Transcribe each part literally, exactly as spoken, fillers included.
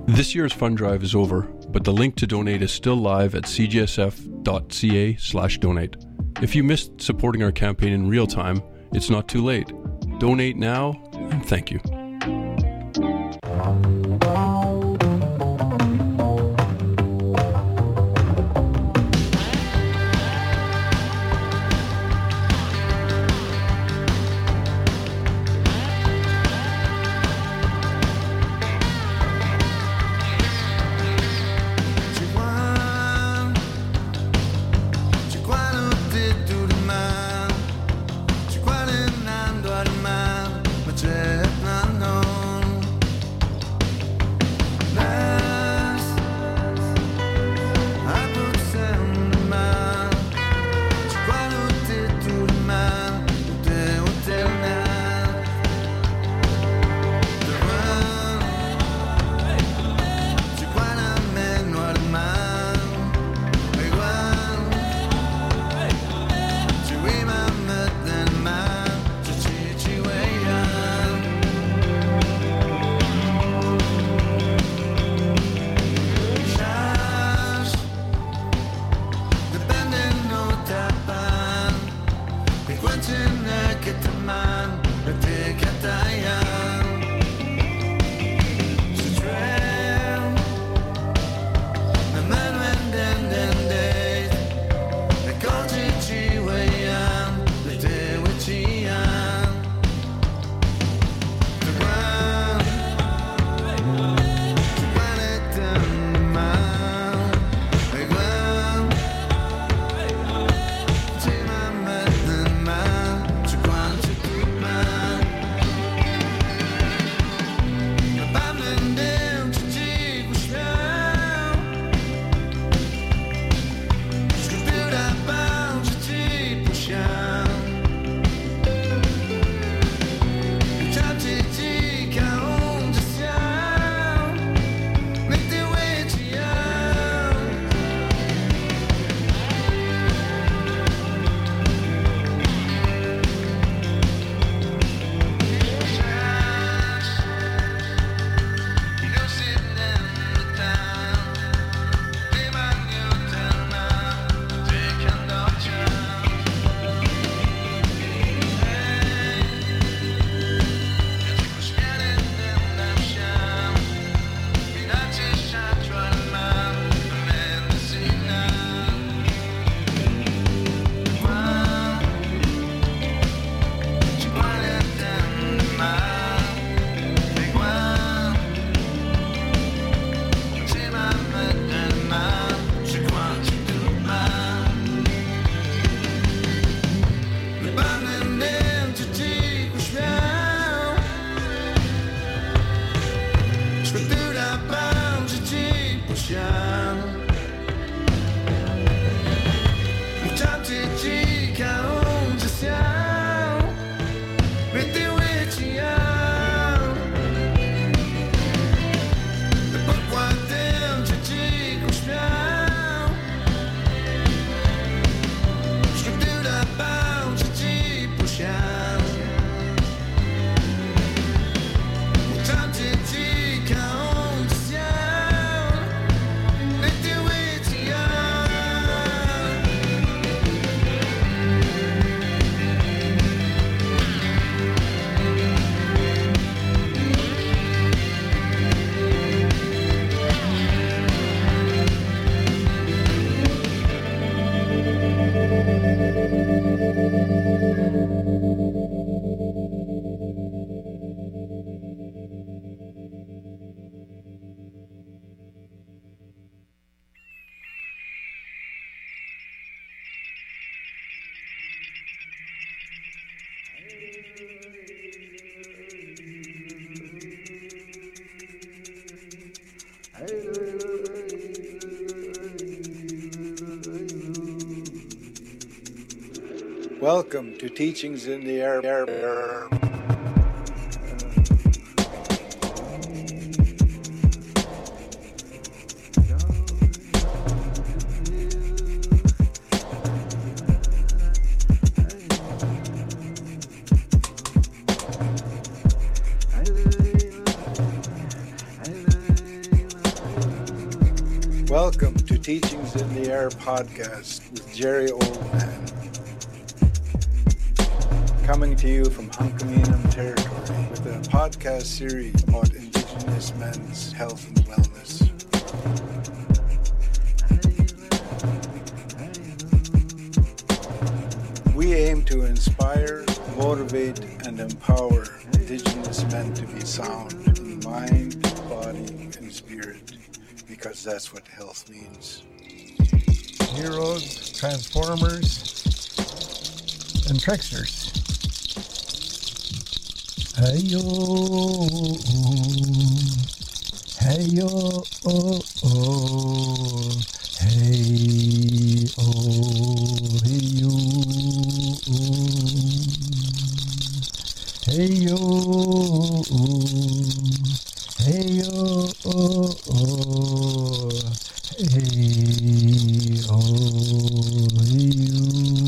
This year's fund drive is over, but the link to donate is still live at c g s f dot c a slash donate. If you missed supporting our campaign in real time, it's not too late. Donate now, and thank you. Welcome to Teachings in the Air. air, air. Welcome to Teachings in the Air podcast with Jerry Oldman. Coming to you from Hunkaminam territory with a podcast series about Indigenous men's health and wellness. We aim to inspire, motivate, and empower Indigenous men to be sound in mind, body, and spirit, because that's what health means. Heroes, transformers, and tricksters. Hey-yo, hey-yo, oh, oh, hey-oh, hey-yo, hey-yo, hey-yo, oh, oh, hey-oh, hey-yo.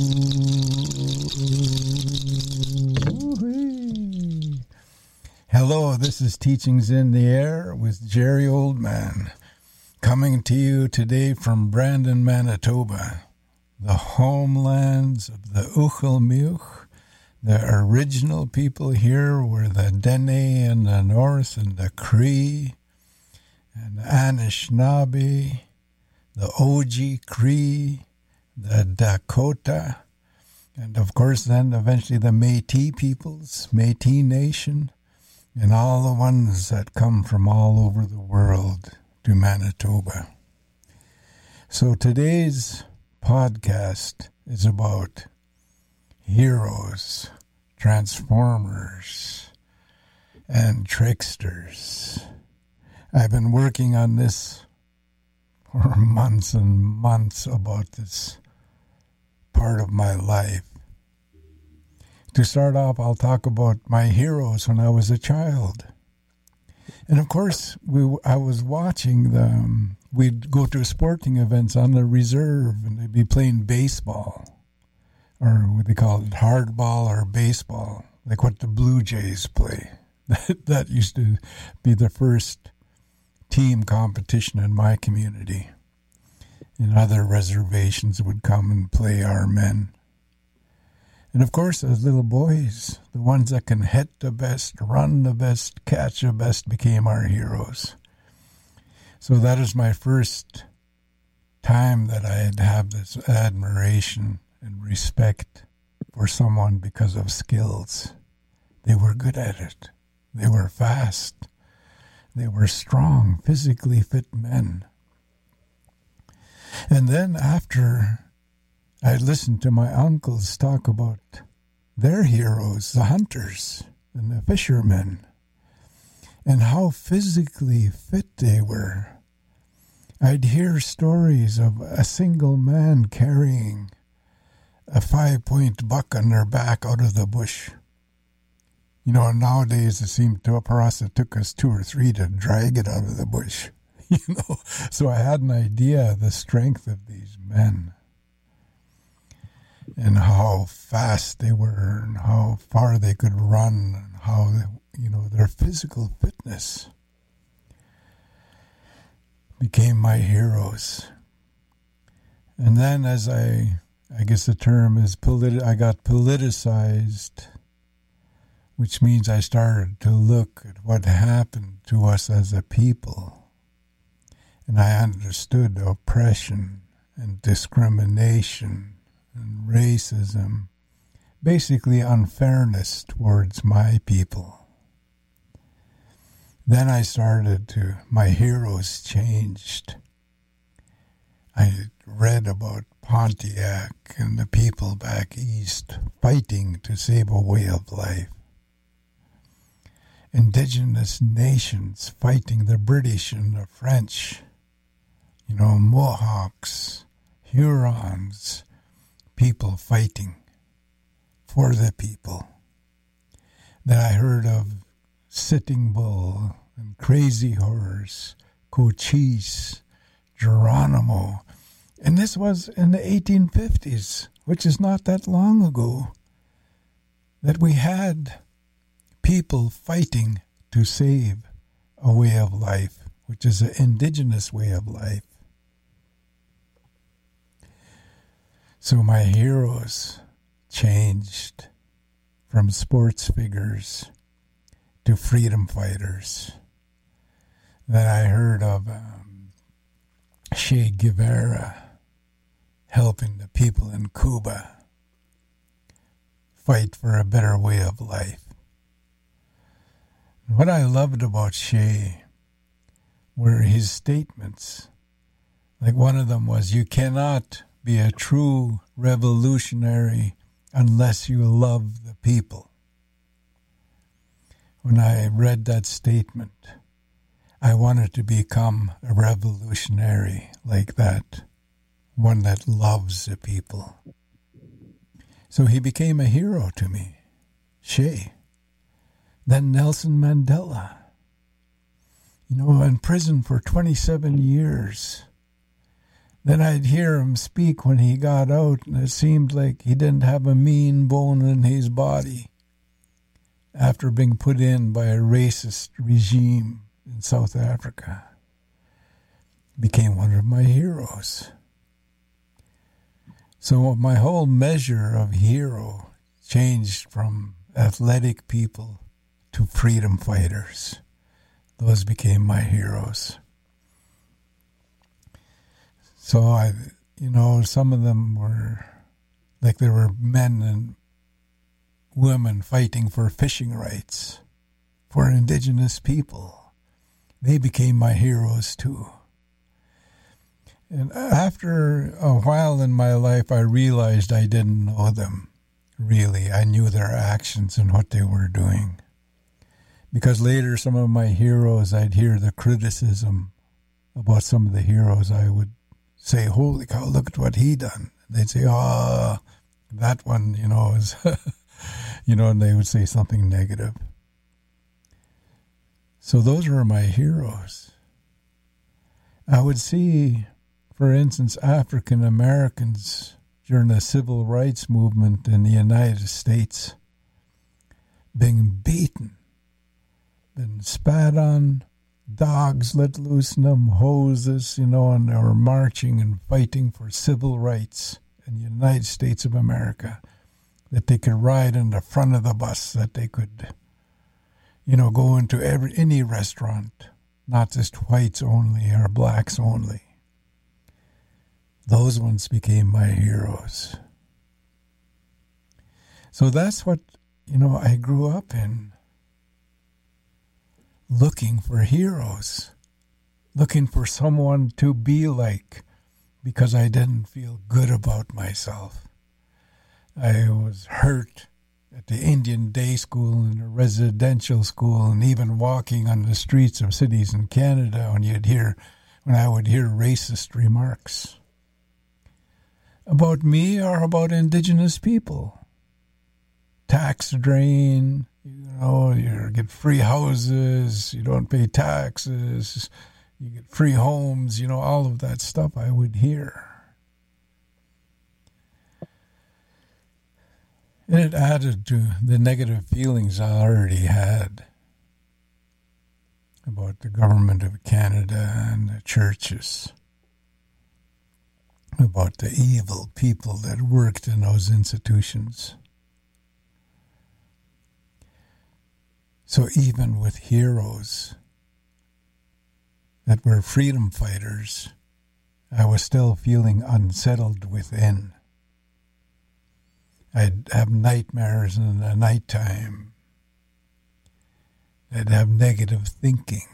Hello, this is Teachings in the Air with Jerry Oldman, coming to you today from Brandon, Manitoba, the homelands of the Uchelmiuch. The original people here were the Dene in the north and the Cree and the Anishinaabe, the Oji Cree, the Dakota, and of course then eventually the Métis peoples, Métis Nation, and all the ones that come from all over the world to Manitoba. So today's podcast is about heroes, transformers, and tricksters. I've been working on this for months and months about this part of my life. To start off, I'll talk about my heroes when I was a child. And of course, we I was watching them. We'd go to sporting events on the reserve, and they'd be playing baseball, or what they call it, hardball or baseball, like what the Blue Jays play. That, that used to be the first team competition in my community. And other reservations would come and play our men. And of course, as little boys, the ones that can hit the best, run the best, catch the best became our heroes. So that is my first time that I'd have this admiration and respect for someone because of skills. They were good at it. They were fast. They were strong, physically fit men. And then after I listened to my uncles talk about their heroes, the hunters and the fishermen, and how physically fit they were. I'd hear stories of a single man carrying a five-point buck on their back out of the bush. You know, nowadays it seemed to for us it took us two or three to drag it out of the bush. You know, so I had an idea of the strength of these men and how fast they were and how far they could run and how, you know, their physical fitness became my heroes. And then as I, I guess the term is, politi- I got politicized, which means I started to look at what happened to us as a people. And I understood oppression and discrimination and racism, basically unfairness towards my people. Then I started to, my heroes changed. I read about Pontiac and the people back east fighting to save a way of life. Indigenous nations fighting the British and the French. You know, Mohawks, Hurons, people fighting for the people. Then I heard of Sitting Bull and Crazy Horse, Cochise, Geronimo. And this was in the eighteen fifties, which is not that long ago, that we had people fighting to save a way of life, which is an indigenous way of life. So my heroes changed from sports figures to freedom fighters. Then I heard of um, Che Guevara helping the people in Cuba fight for a better way of life. What I loved about Che were his statements. Like one of them was, you cannot be a true revolutionary unless you love the people. When I read that statement, I wanted to become a revolutionary like that, one that loves the people. So he became a hero to me, Che. Then Nelson Mandela, you know, in prison for twenty-seven years. Then I'd hear him speak when he got out, and it seemed like he didn't have a mean bone in his body after being put in by a racist regime in South Africa. Became one of my heroes. So my whole measure of hero changed from athletic people to freedom fighters. Those became my heroes. So I, you know, some of them were, like there were men and women fighting for fishing rights for indigenous people. They became my heroes too. And after a while in my life, I realized I didn't know them, really. I knew their actions and what they were doing. Because later, some of my heroes, I'd hear the criticism about some of the heroes. I would say, holy cow, look at what he done. They'd say, oh, that one, you know, is, you know, and they would say something negative. So those were my heroes. I would see, for instance, African Americans during the civil rights movement in the United States being beaten, been spat on, dogs let loose in them, hoses, you know, and they were marching and fighting for civil rights in the United States of America, that they could ride in the front of the bus, that they could, you know, go into every any restaurant, not just whites only or blacks only. Those ones became my heroes. So that's what, you know, I grew up in. Looking for heroes. Looking for someone to be like, because I didn't feel good about myself. I was hurt at the Indian day school and the residential school, and even walking on the streets of cities in Canada when you'd hear, when I would hear racist remarks about me or about Indigenous people. Tax drain, you know, you get free houses, you don't pay taxes, you get free homes, you know, all of that stuff I would hear. And it added to the negative feelings I already had about the government of Canada and the churches, about the evil people that worked in those institutions. So even with heroes that were freedom fighters, I was still feeling unsettled within. I'd have nightmares in the nighttime. I'd have negative thinking.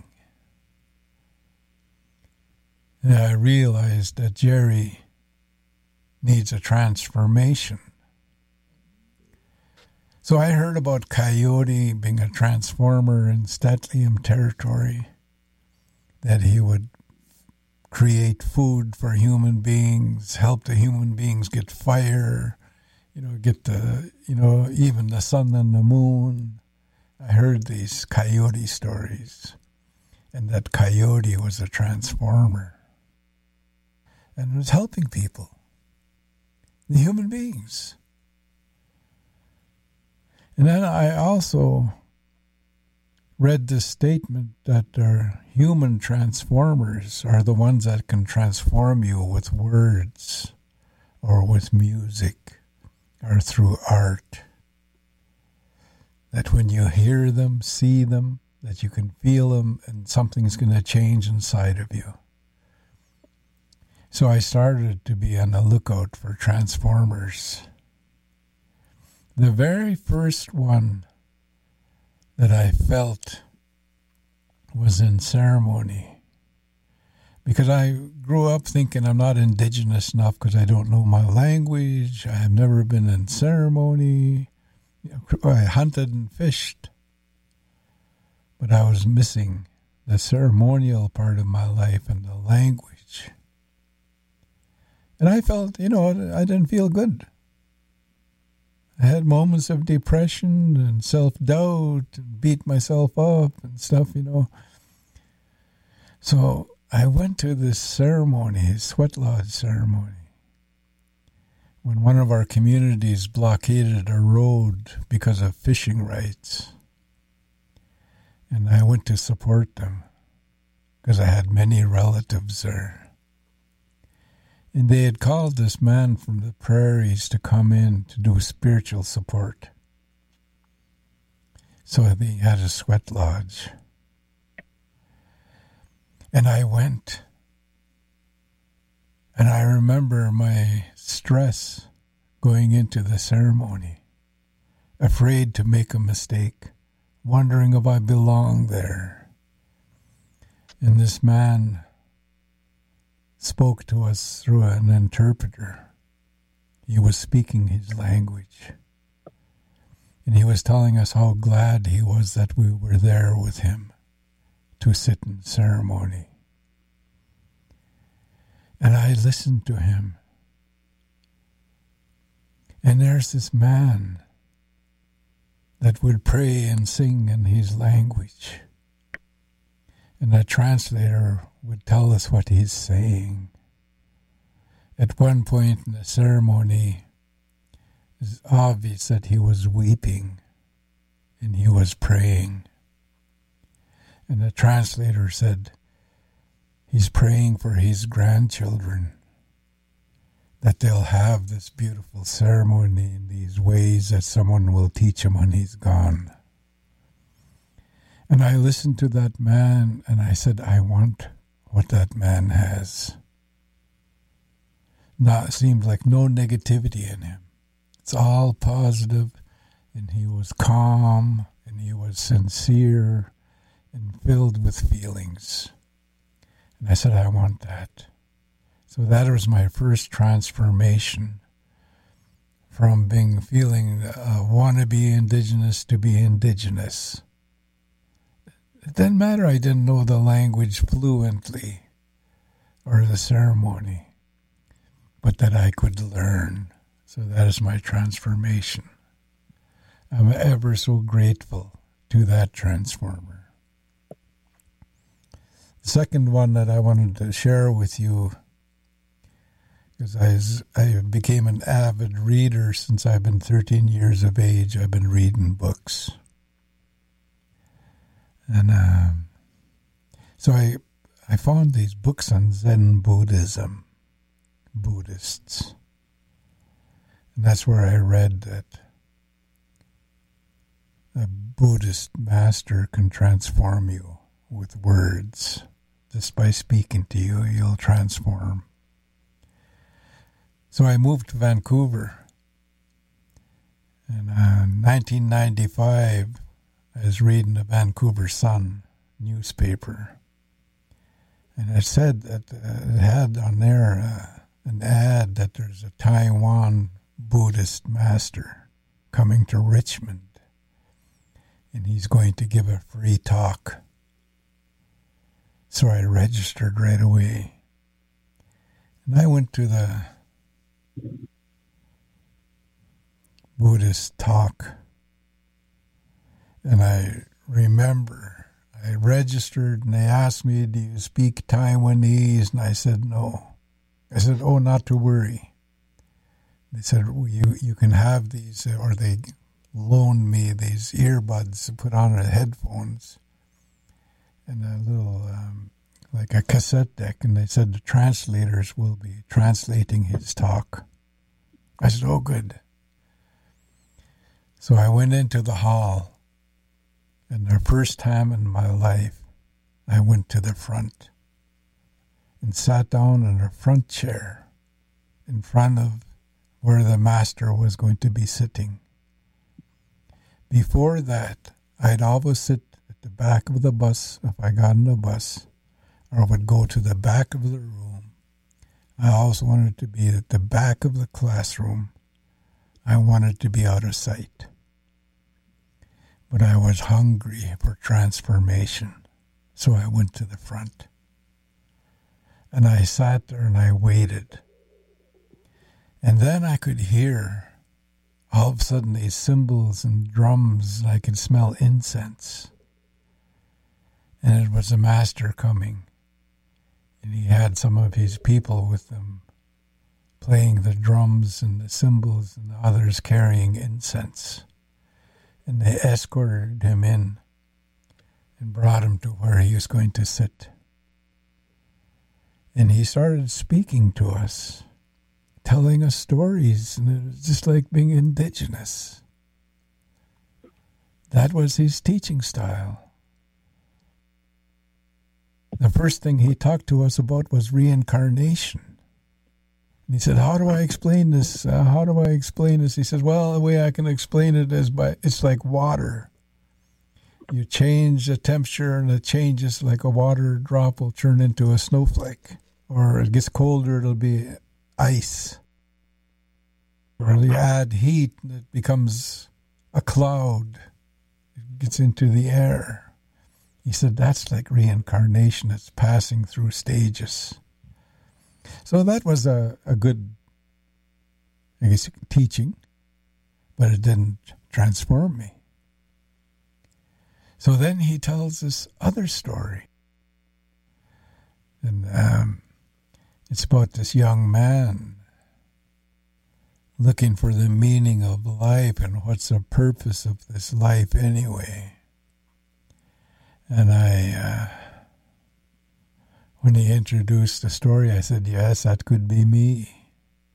And I realized that Jerry needs a transformation. So I heard about Coyote being a transformer in St'át'imc territory, that he would create food for human beings, help the human beings get fire, you know, get the, you know, even the sun and the moon. I heard these Coyote stories, and that Coyote was a transformer. And it was helping people, the human beings. And then I also read this statement that our human transformers are the ones that can transform you with words or with music or through art. That when you hear them, see them, that you can feel them and something's going to change inside of you. So I started to be on the lookout for transformers. The very first one that I felt was in ceremony. Because I grew up thinking I'm not indigenous enough because I don't know my language. I have never been in ceremony. I hunted and fished. But I was missing the ceremonial part of my life and the language. And I felt, you know, I didn't feel good. I had moments of depression and self-doubt and beat myself up and stuff, you know. So I went to this ceremony, sweat lodge ceremony, when one of our communities blockaded a road because of fishing rights. And I went to support them because I had many relatives there. And they had called this man from the prairies to come in to do spiritual support. So they had a sweat lodge. And I went. And I remember my stress going into the ceremony, afraid to make a mistake, wondering if I belonged there. And this man spoke to us through an interpreter. He was speaking his language. And he was telling us how glad he was that we were there with him to sit in ceremony. And I listened to him. And there's this man that would pray and sing in his language. And the translator would tell us what he's saying. At one point in the ceremony, it's obvious that he was weeping and he was praying. And the translator said he's praying for his grandchildren, that they'll have this beautiful ceremony in these ways that someone will teach him when he's gone. And I listened to that man and I said, I want what that man has. Not, seemed like no negativity in him. It's all positive, and he was calm, and he was sincere, and filled with feelings. And I said, I want that. So that was my first transformation from being feeling uh, want to be indigenous to be indigenous. It didn't matter I didn't know the language fluently or the ceremony, but that I could learn. So that is my transformation. I'm ever so grateful to that transformer. The second one that I wanted to share with you, because I, I became an avid reader since I've been thirteen years of age. I've been reading books. And uh, so I I found these books on Zen Buddhism, Buddhists. And that's where I read that a Buddhist master can transform you with words. Just by speaking to you, you'll transform. So I moved to Vancouver. And uh, in nineteen ninety-five, I was reading the Vancouver Sun newspaper. And it said that uh, it had on there uh, an ad that there's a Taiwan Buddhist master coming to Richmond. And he's going to give a free talk. So I registered right away. And I went to the Buddhist talk. And I remember I registered and they asked me, do you speak Taiwanese? And I said, no. I said, oh, not to worry. They said, well, you, you can have these, or they loaned me these earbuds to put on the headphones and a little, um, like a cassette deck. And they said the translators will be translating his talk. I said, oh, good. So I went into the hall, and the first time in my life, I went to the front and sat down in a front chair in front of where the master was going to be sitting. Before that, I'd always sit at the back of the bus if I got on the bus, or I would go to the back of the room. I also wanted to be at the back of the classroom. I wanted to be out of sight. But I was hungry for transformation, so I went to the front. And I sat there and I waited. And then I could hear, all of a sudden, these cymbals and drums, and I could smell incense. And it was the master coming. And he had some of his people with him, playing the drums and the cymbals, and the others carrying incense. And they escorted him in and brought him to where he was going to sit. And he started speaking to us, telling us stories, and it was just like being indigenous. That was his teaching style. The first thing he talked to us about was reincarnation. And he said, how do I explain this? Uh, how do I explain this? He says, well, the way I can explain it is by, it's like water. You change the temperature and it changes, like a water drop will turn into a snowflake. Or it gets colder, it'll be ice. Or you add heat and it becomes a cloud. It gets into the air. He said, that's like reincarnation. It's passing through stages. So that was a, a good, I guess, teaching, but it didn't transform me. So then he tells this other story. And um, it's about this young man looking for the meaning of life and what's the purpose of this life anyway. And I, uh, when he introduced the story, I said, yes, that could be me.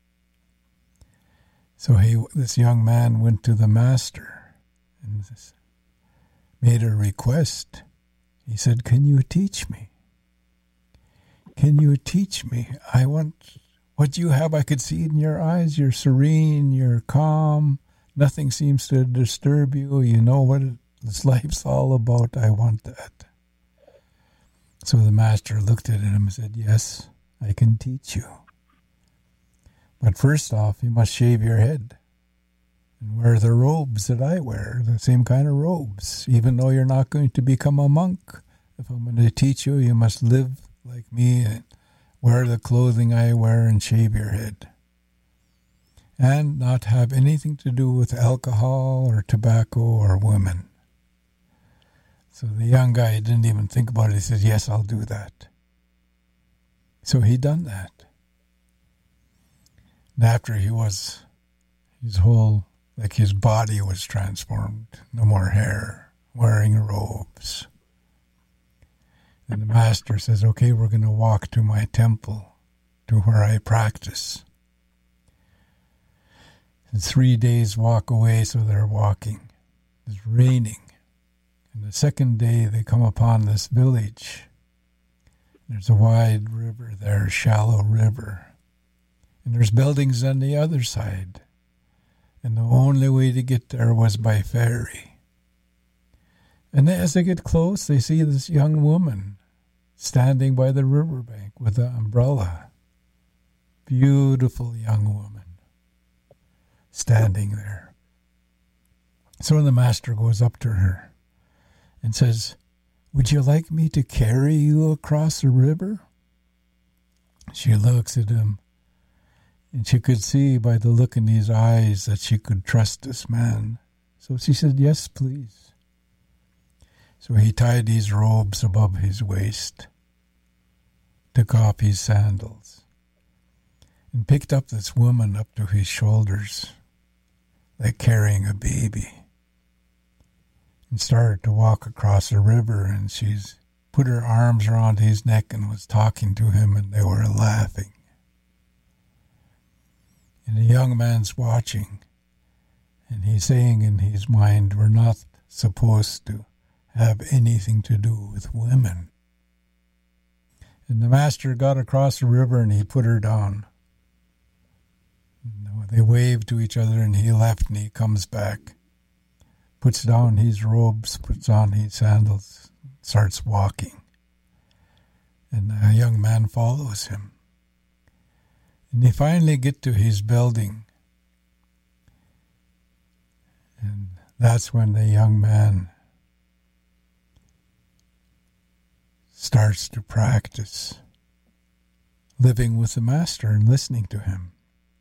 So he, this young man went to the master and made a request. He said, can you teach me? Can you teach me? I want what you have. I could see it in your eyes. You're serene, you're calm. Nothing seems to disturb you. You know what it, this life's all about. I want that. So the master looked at him and said, yes, I can teach you. But first off, you must shave your head and wear the robes that I wear, the same kind of robes. Even though you're not going to become a monk, if I'm going to teach you, you must live like me and wear the clothing I wear and shave your head. And not have anything to do with alcohol or tobacco or women. So the young guy didn't even think about it. He said, yes, I'll do that. So he done that. And after he was, his whole, like his body was transformed. No more hair, wearing robes. And the master says, okay, we're going to walk to my temple, to where I practice. And three days walk away, so they're walking. It's raining. And the second day they come upon this village. There's a wide river there, a shallow river. And there's buildings on the other side. And the only way to get there was by ferry. And as they get close, they see this young woman standing by the riverbank with an umbrella. Beautiful young woman standing there. So the master goes up to her and says, would you like me to carry you across the river? She looks at him, and she could see by the look in his eyes that she could trust this man. So she said, yes, please. So he tied his robes above his waist, took off his sandals, and picked up this woman up to his shoulders, like carrying a baby. And started to walk across the river, and she's put her arms around his neck and was talking to him, and they were laughing. And the young man's watching, and he's saying in his mind, we're not supposed to have anything to do with women. And the master got across the river and he put her down. They waved to each other and he left and he comes back, puts down his robes, puts on his sandals, starts walking. And a young man follows him. And they finally get to his building. And that's when the young man starts to practice living with the master and listening to him.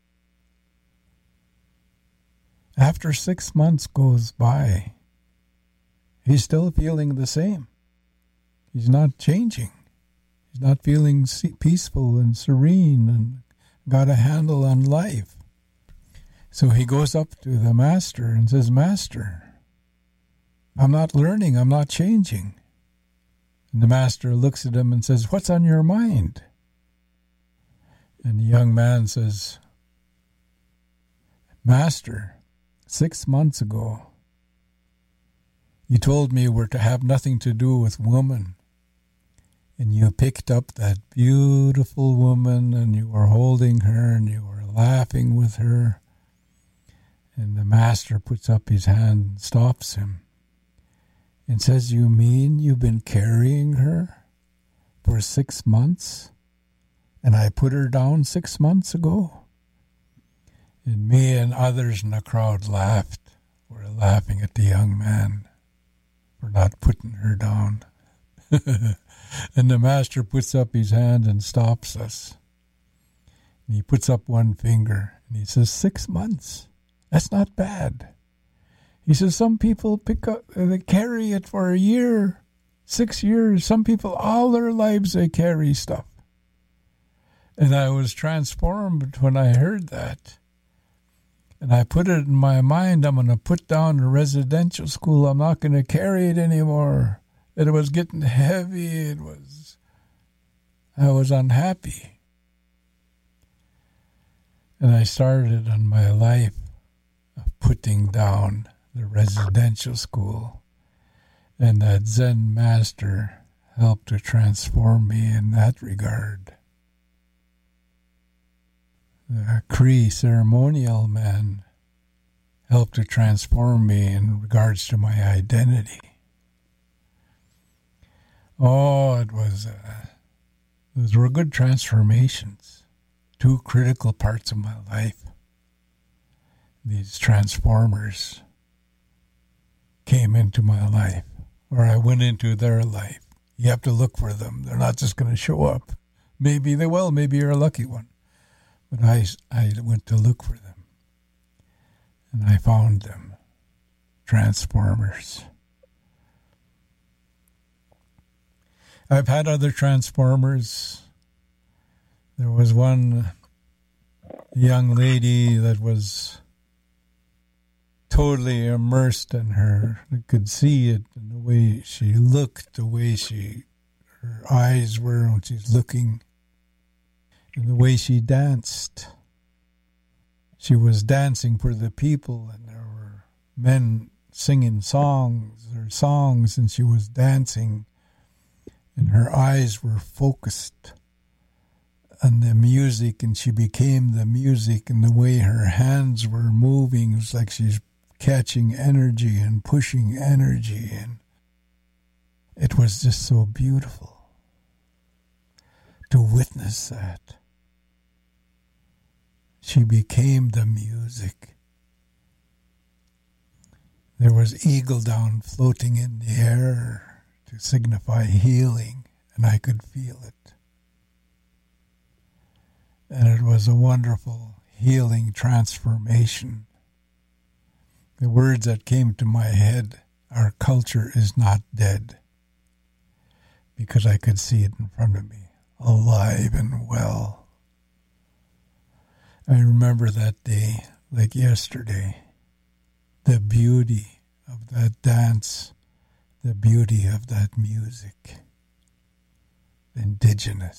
After six months goes by, he's still feeling the same. He's not changing. He's not feeling peaceful and serene and got a handle on life. So he goes up to the master and says, Master, I'm not learning, I'm not changing. And the master looks at him and says, what's on your mind? And the young man says, Master, six months ago, you told me we're to have nothing to do with woman. And you picked up that beautiful woman and you were holding her and you were laughing with her. And the master puts up his hand and stops him and says, you mean you've been carrying her for six months? And I put her down six months ago? And me and others in the crowd laughed. We're laughing at the young man for not putting her down. And the master puts up his hand and stops us. And he puts up one finger and he says, six months. That's not bad. He says, some people pick up, they carry it for a year, six years. Some people, all their lives, they carry stuff. And I was transformed when I heard that. And I put it in my mind, I'm going to put down the residential school. I'm not going to carry it anymore. It was getting heavy. It was, I was unhappy. And I started on my life of putting down the residential school. And that Zen master helped to transform me in that regard. The Cree ceremonial man helped to transform me in regards to my identity. Oh, it was, uh, those were good transformations. Two critical parts of my life. These transformers came into my life, or I went into their life. You have to look for them. They're not just going to show up. Maybe they will. Maybe you're a lucky one. But I, I went to look for them. And I found them. Transformers. I've had other transformers. There was one young lady that was totally immersed in her. I could see it in the way she looked, the way she, her eyes were when she's looking, and the way she danced. She was dancing for the people, and there were men singing songs or songs, and she was dancing, and her eyes were focused on the music, and she became the music, and the way her hands were moving, it was like she's catching energy and pushing energy, and it was just so beautiful to witness that. She became the music. There was eagle down floating in the air to signify healing, and I could feel it. And it was a wonderful healing transformation. The words that came to my head, our culture is not dead, because I could see it in front of me, alive and well. I remember that day like yesterday, the beauty of that dance, the beauty of that music, indigenous.